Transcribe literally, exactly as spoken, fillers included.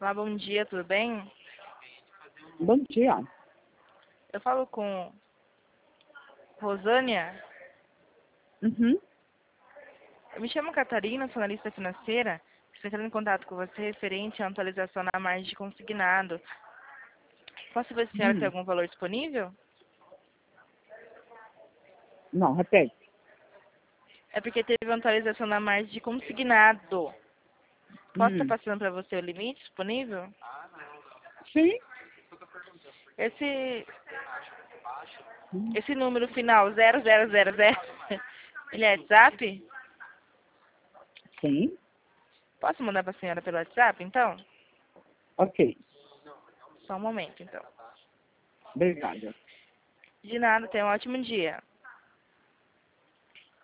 Olá, bom dia, tudo bem? Bom dia. Eu falo com Rosânia. Uhum. Eu me chamo Catarina, sou analista financeira. Estou entrando em contato com você referente à atualização na margem de consignado. Posso ver se a senhora tem Hum. algum valor disponível? Não, repete. É porque teve uma atualização na margem de consignado. Posso estar Hum. passando para você o limite disponível? Sim. Esse, Hum. esse número final, zero zero zero zero, ele é WhatsApp? Sim. Posso mandar para a senhora pelo WhatsApp, então? Ok. Só um momento, então. Obrigada. De nada, tenha um ótimo dia.